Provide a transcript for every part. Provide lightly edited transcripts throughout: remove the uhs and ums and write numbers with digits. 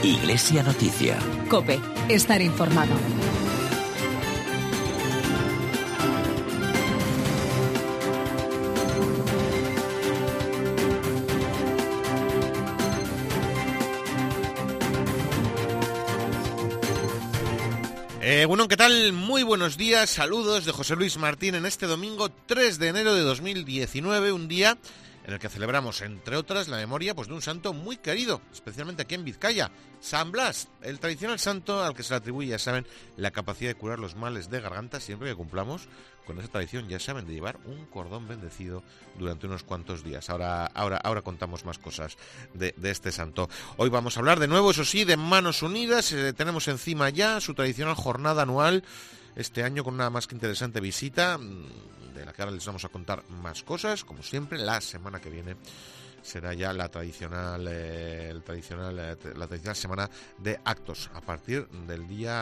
Iglesia Noticia. COPE. Estar informado. Bueno, ¿qué tal? Muy buenos días, saludos de José Luis Martín en este domingo 3 de enero de 2019, un día en el que celebramos, entre otras, la memoria de un santo muy querido, especialmente aquí en Vizcaya, San Blas, el tradicional santo al que se le atribuye, ya saben, la capacidad de curar los males de garganta siempre que cumplamos con esa tradición, ya saben, de llevar un cordón bendecido durante unos cuantos días. Ahora contamos más cosas de este santo. Hoy vamos a hablar de nuevo, eso sí, de Manos Unidas. Tenemos encima ya su tradicional jornada anual, este año con una más que interesante visita, de la que ahora les vamos a contar más cosas. Como siempre, la semana que viene será ya la tradicional semana de actos a partir de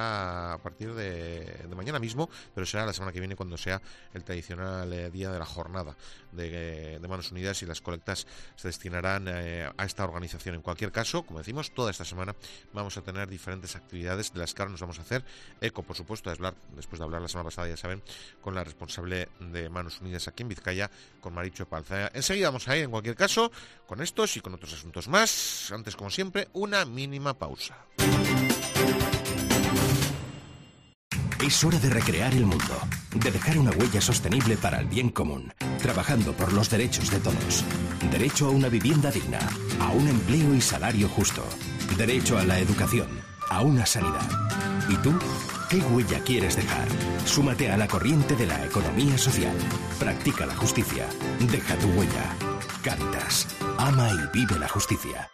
mañana mismo, pero será la semana que viene cuando sea el tradicional día de la jornada de Manos Unidas, y las colectas se destinarán a esta organización. En cualquier caso, como decimos, toda esta semana vamos a tener diferentes actividades de las que ahora nos vamos a hacer eco, por supuesto, después de hablar la semana pasada, ya saben, con la responsable de Manos Unidas aquí en Vizcaya, con Marichu Epalza. Enseguida vamos a ir, en cualquier caso, con estos y con otros asuntos más. Antes, como siempre, una mínima pausa. Es hora de recrear el mundo, de dejar una huella sostenible para el bien común, trabajando por los derechos de todos. Derecho a una vivienda digna, a un empleo y salario justo. Derecho a la educación, a una sanidad. ¿Y tú? ¿Qué huella quieres dejar? Súmate a la corriente de la economía social. Practica la justicia. Deja tu huella. Cáritas. Ama y vive la justicia.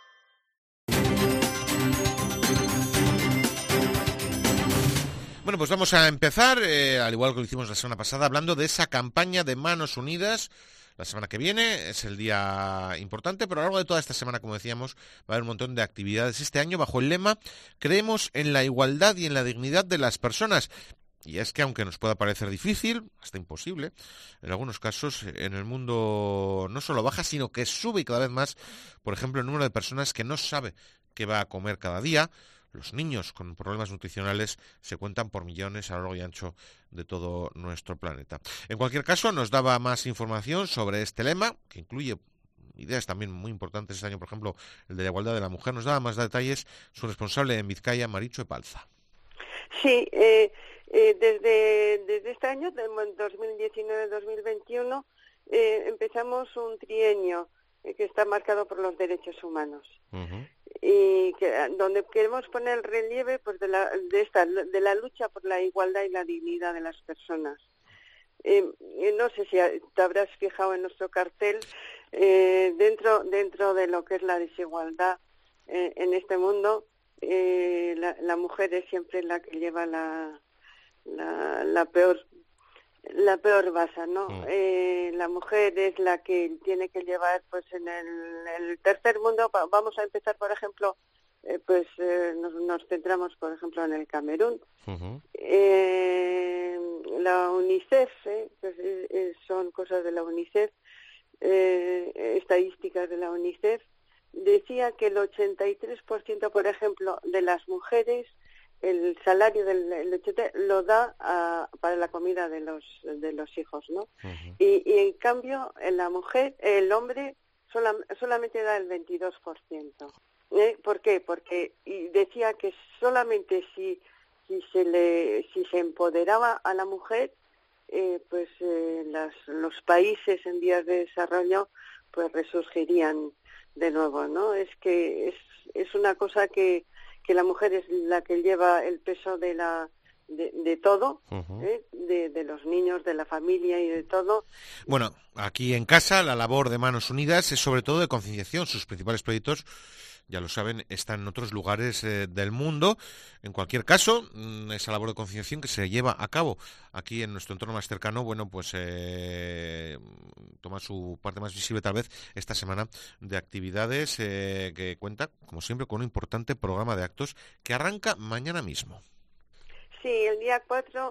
Bueno, pues vamos a empezar, al igual que lo hicimos la semana pasada, hablando de esa campaña de Manos Unidas. La semana que viene es el día importante, pero a lo largo de toda esta semana, como decíamos, va a haber un montón de actividades este año bajo el lema "Creemos en la igualdad y en la dignidad de las personas". Y es que, aunque nos pueda parecer difícil, hasta imposible, en algunos casos en el mundo no solo baja, sino que sube, y cada vez más, por ejemplo, el número de personas que no sabe qué va a comer cada día. Los niños con problemas nutricionales se cuentan por millones a lo largo y ancho de todo nuestro planeta. En cualquier caso, nos daba más información sobre este lema, que incluye ideas también muy importantes este año, por ejemplo, el de la igualdad de la mujer. Nos daba más detalles su responsable en Vizcaya, Marichu Epalza. Sí, desde este año, 2019-2021, empezamos un trienio que está marcado por los derechos humanos. Uh-huh. Y donde queremos poner el relieve pues de la lucha por la igualdad y la dignidad de las personas. No sé si te habrás fijado en nuestro cartel, dentro de lo que es la desigualdad en este mundo, la mujer es siempre la que lleva la peor baza, ¿no? La mujer es la que tiene que llevar, pues en el tercer mundo. Vamos a empezar, por ejemplo, nos centramos, por ejemplo, en el Camerún. Uh-huh. La UNICEF, son cosas de la UNICEF, estadísticas de la UNICEF, decía que el 83%, por ejemplo, de las mujeres, el salario lo da para la comida de los hijos, ¿no? Uh-huh. Y en cambio el hombre solamente da el 22%. ¿Por qué? Porque decía que solamente si se empoderaba a la mujer, los países en vías de desarrollo pues resurgirían de nuevo, ¿no? Es que es una cosa que la mujer es la que lleva el peso de todo, uh-huh. De los niños, de la familia y de todo. Bueno, aquí en casa la labor de Manos Unidas es sobre todo de concienciación. Sus principales proyectos, ya lo saben, están en otros lugares del mundo. En cualquier caso, esa labor de concienciación que se lleva a cabo aquí en nuestro entorno más cercano, bueno, pues toma su parte más visible tal vez esta semana de actividades que cuenta, como siempre, con un importante programa de actos que arranca mañana mismo. Sí, el día 4,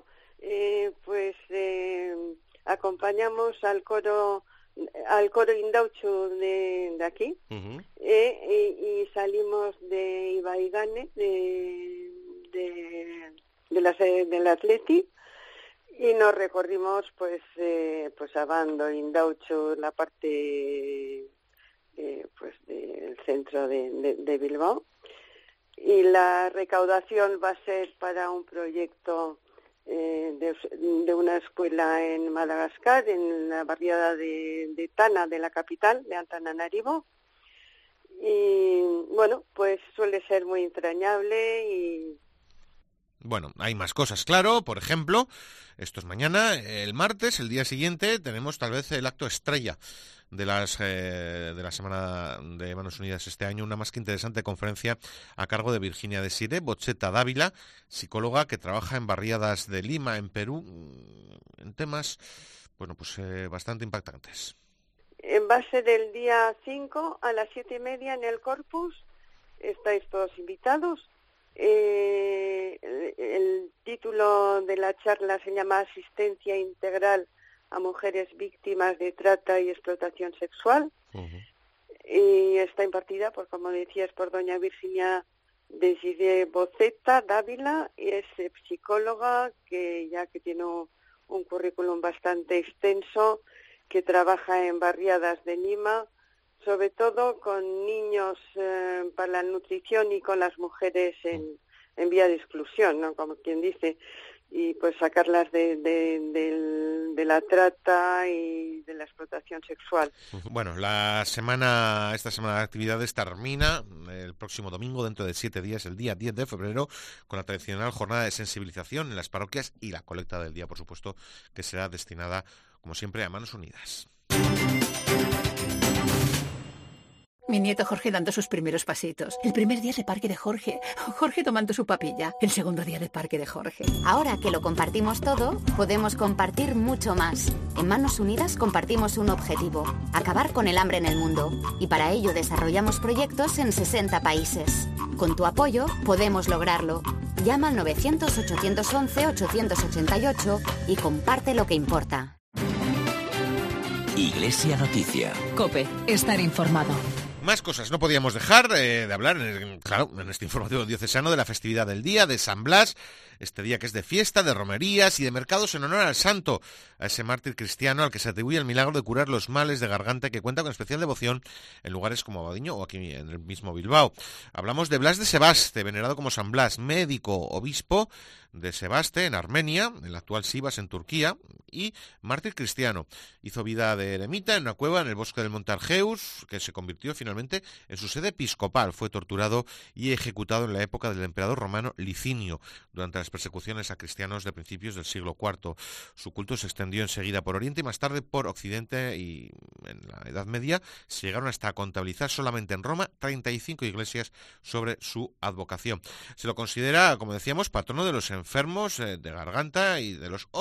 acompañamos al coro Indauchu de aquí, uh-huh. y salimos de Ibaigane, del Atleti, y nos recorrimos pues a Bando, Indaucho, la parte pues del centro de Bilbao, y la recaudación va a ser para un proyecto de una escuela en Madagascar, en la barriada de Tana, de la capital, de Antananarivo. Y bueno, pues suele ser muy entrañable y... Bueno, hay más cosas, claro. Por ejemplo, esto es mañana, el martes, el día siguiente, tenemos tal vez el acto estrella de la Semana de Manos Unidas este año, una más que interesante conferencia a cargo de Virginia Desiré Bocheta Dávila, psicóloga que trabaja en barriadas de Lima, en Perú, en temas, bueno, pues bastante impactantes. Va a ser el día 5 a las 7:30 en el Corpus. Estáis todos invitados. El título de la charla se llama Asistencia Integral a Mujeres Víctimas de Trata y Explotación Sexual. Uh-huh. Y está impartida, por, como decías, por doña Virginia Desiré Bocheta Dávila, y es psicóloga que tiene un currículum bastante extenso, que trabaja en barriadas de Lima, sobre todo con niños para la nutrición y con las mujeres en vía de exclusión, ¿no? Como quien dice, y pues sacarlas de la trata y de la explotación sexual. Bueno, esta semana de actividades termina el próximo domingo, dentro de 7 días, el día 10 de febrero, con la tradicional jornada de sensibilización en las parroquias y la colecta del día, por supuesto, que será destinada, como siempre, a Manos Unidas. Mi nieto Jorge dando sus primeros pasitos. El primer día de parque de Jorge. Jorge tomando su papilla. El segundo día de parque de Jorge. Ahora que lo compartimos todo, podemos compartir mucho más. En Manos Unidas compartimos un objetivo: acabar con el hambre en el mundo. Y para ello desarrollamos proyectos en 60 países. Con tu apoyo podemos lograrlo. Llama al 900-811-888 y comparte lo que importa. Iglesia Noticia. COPE. Estar informado. Más cosas, no podíamos dejar de hablar, en este informativo diocesano, de la festividad del día, de San Blas, este día que es de fiesta, de romerías y de mercados en honor al santo, a ese mártir cristiano al que se atribuye el milagro de curar los males de garganta, que cuenta con especial devoción en lugares como Abadiño o aquí en el mismo Bilbao. Hablamos de Blas de Sebaste, venerado como San Blas, médico, obispo de Sebaste, en Armenia, en la actual Sivas, en Turquía, y mártir cristiano. Hizo vida de eremita en una cueva en el bosque del Monte Argeus, que se convirtió finalmente en su sede episcopal. Fue torturado y ejecutado en la época del emperador romano Licinio, durante las persecuciones a cristianos de principios del siglo IV. Su culto se extendió enseguida por Oriente y más tarde por Occidente, y en la Edad Media se llegaron hasta a contabilizar solamente en Roma 35 iglesias sobre su advocación. Se lo considera, como decíamos, patrono de los enfermos de garganta y de los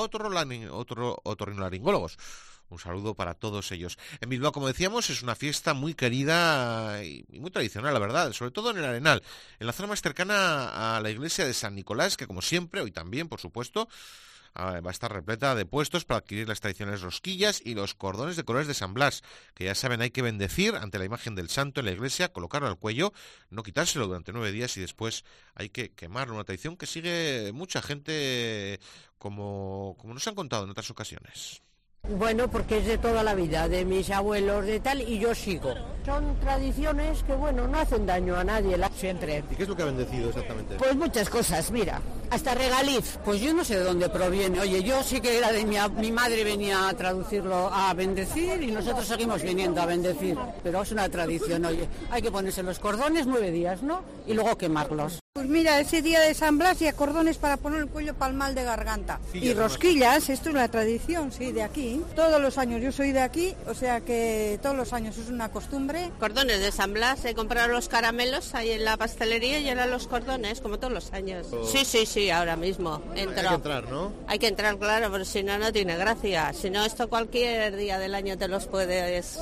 otorrinolaringólogos. Un saludo para todos ellos. En Bilbao, como decíamos, es una fiesta muy querida y muy tradicional, la verdad, sobre todo en el Arenal, en la zona más cercana a la iglesia de San Nicolás, que como siempre, hoy también, por supuesto, va a estar repleta de puestos para adquirir las tradicionales rosquillas y los cordones de colores de San Blas, que ya saben, hay que bendecir ante la imagen del santo en la iglesia, colocarlo al cuello, no quitárselo durante 9 días y después hay que quemarlo. Una tradición que sigue mucha gente, como nos han contado en otras ocasiones. Bueno, porque es de toda la vida, de mis abuelos, de tal, y yo sigo. Son tradiciones que, bueno, no hacen daño a nadie, siempre. ¿Y qué es lo que ha bendecido exactamente? Pues muchas cosas, mira, hasta regaliz, pues yo no sé de dónde proviene. Oye, yo sí que era de mi madre, venía a traducirlo a bendecir y nosotros seguimos viniendo a bendecir. Pero es una tradición, oye, hay que ponerse los cordones 9 días, ¿no? Y luego quemarlos. Pues mira, ese día de San Blas y a cordones para poner el cuello para el mal de garganta. Y rosquillas, esto es la tradición, sí, de aquí. Todos los años, yo soy de aquí, o sea que todos los años es una costumbre. Cordones de San Blas, he comprado los caramelos ahí en la pastelería y ahora los cordones, como todos los años. Sí, ahora mismo. Entro. Hay que entrar, ¿no? Hay que entrar, claro, pero si no, no tiene gracia. Si no, esto cualquier día del año te los puedes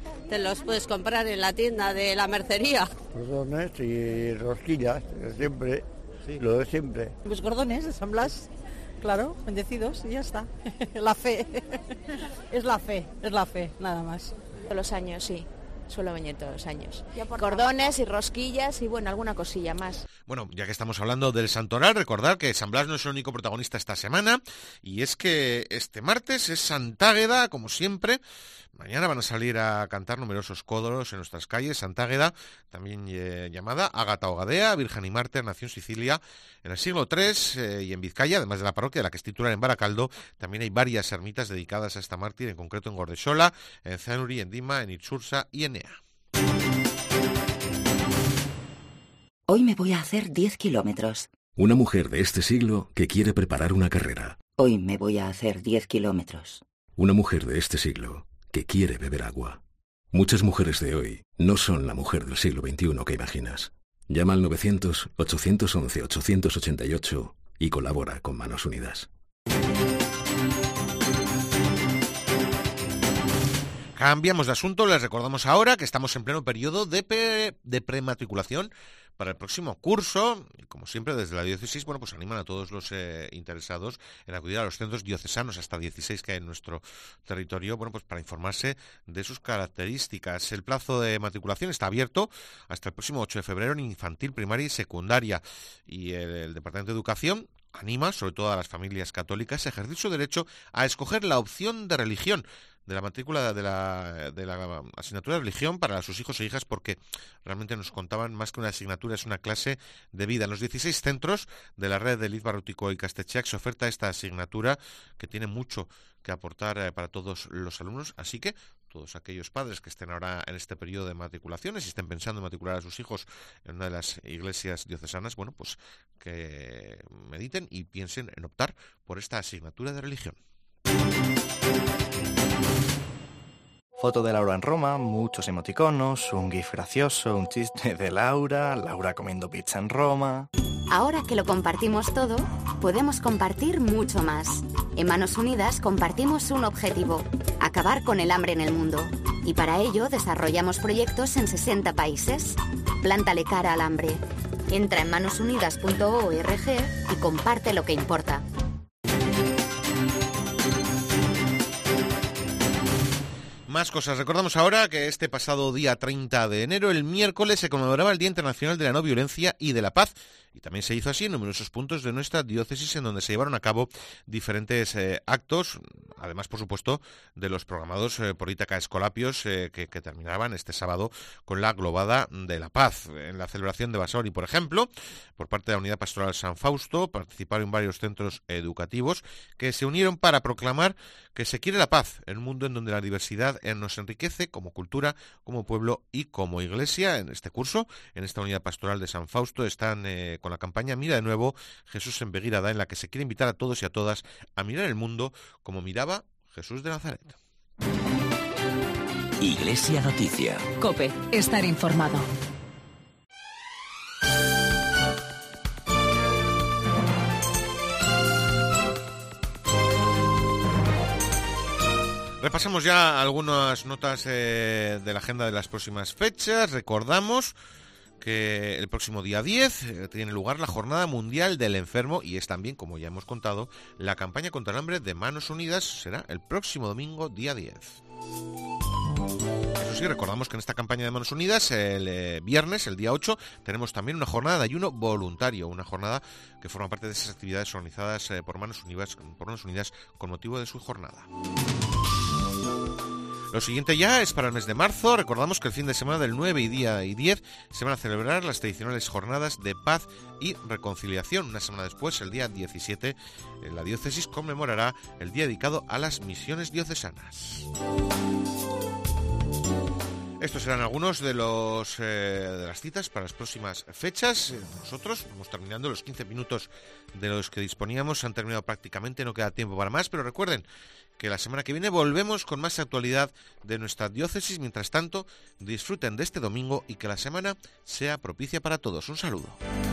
comprar en la tienda de la mercería. Cordones y rosquillas, siempre, sí. Lo de siempre. Pues cordones de San Blas, claro, bendecidos y ya está. La fe, es la fe, nada más. Todos los años, sí. suelo venir todos los años. Cordones y rosquillas y bueno, alguna cosilla más. Bueno, ya que estamos hablando del santoral, recordar que San Blas no es el único protagonista esta semana, y es que este martes es Santágueda, como siempre. Mañana van a salir a cantar numerosos códoros en nuestras calles. Santágueda, también llamada Ágata o Gadea, Virgen y Mártir, nació en Sicilia en el siglo III y en Vizcaya, además de la parroquia de la que es titular en Baracaldo, también hay varias ermitas dedicadas a esta mártir, en concreto en Gordesola, en Zanuri, en Dima, en Itzursa y en Ea. Hoy me voy a hacer 10 kilómetros. Una mujer de este siglo que quiere preparar una carrera. Hoy me voy a hacer 10 kilómetros. Una mujer de este siglo que quiere beber agua. Muchas mujeres de hoy no son la mujer del siglo XXI que imaginas. Llama al 900-811-888 y colabora con Manos Unidas. Cambiamos de asunto, les recordamos ahora que estamos en pleno periodo de prematriculación para el próximo curso, y como siempre desde la diócesis, bueno, pues animan a todos los interesados en acudir a los centros diocesanos, hasta 16 que hay en nuestro territorio, bueno, pues para informarse de sus características. El plazo de matriculación está abierto hasta el próximo 8 de febrero en infantil, primaria y secundaria, y el Departamento de Educación anima, sobre todo a las familias católicas, a ejercer su derecho a escoger la opción de religión de la matrícula de la asignatura de religión para sus hijos e hijas, porque realmente nos contaban, más que una asignatura, es una clase de vida. En los 16 centros de la red de Liz Barrutico y Castecheac se oferta esta asignatura que tiene mucho que aportar para todos los alumnos, así que todos aquellos padres que estén ahora en este periodo de matriculaciones y estén pensando en matricular a sus hijos en una de las iglesias diocesanas, bueno, pues que mediten y piensen en optar por esta asignatura de religión. Foto de Laura en Roma, muchos emoticonos, un gif gracioso, un chiste de Laura comiendo pizza en Roma. Ahora que lo compartimos todo, podemos compartir mucho más. En Manos Unidas compartimos un objetivo: acabar con el hambre en el mundo. Y para ello desarrollamos proyectos en 60 países. Plántale cara al hambre. Entra en manosunidas.org y comparte lo que importa. Más cosas. Recordamos ahora que este pasado día 30 de enero, el miércoles, se conmemoraba el Día Internacional de la No Violencia y de la Paz. Y también se hizo así en numerosos puntos de nuestra diócesis, en donde se llevaron a cabo diferentes actos, además, por supuesto, de los programados por Ítaca Escolapios, que terminaban este sábado con la Globada de la Paz. En la celebración de Basauri, por ejemplo, por parte de la Unidad Pastoral San Fausto, participaron varios centros educativos que se unieron para proclamar que se quiere la paz en un mundo en donde la diversidad nos enriquece como cultura, como pueblo y como iglesia. En este curso, en esta Unidad Pastoral de San Fausto, están con la campaña Mira de nuevo Jesús en Beguirada, en la que se quiere invitar a todos y a todas a mirar el mundo como miraba Jesús de Nazaret. Iglesia Noticia. COPE, estar informado. Repasamos ya algunas notas de la agenda de las próximas fechas. Recordamos que el próximo día 10 tiene lugar la Jornada Mundial del Enfermo y es también, como ya hemos contado, la campaña contra el hambre de Manos Unidas. Será el próximo domingo, día 10. Eso sí, recordamos que en esta campaña de Manos Unidas, el viernes, el día 8, tenemos también una jornada de ayuno voluntario, una jornada que forma parte de esas actividades organizadas por Manos Unidas con motivo de su jornada. Lo siguiente ya es para el mes de marzo. Recordamos que el fin de semana del 9 y día y 10 se van a celebrar las tradicionales jornadas de paz y reconciliación. Una semana después, el día 17, la diócesis conmemorará el día dedicado a las misiones diocesanas. Estos serán algunos de las citas para las próximas fechas. Nosotros vamos terminando los 15 minutos de los que disponíamos. Han terminado prácticamente, no queda tiempo para más, pero recuerden que la semana que viene volvemos con más actualidad de nuestra diócesis. Mientras tanto, disfruten de este domingo y que la semana sea propicia para todos. Un saludo.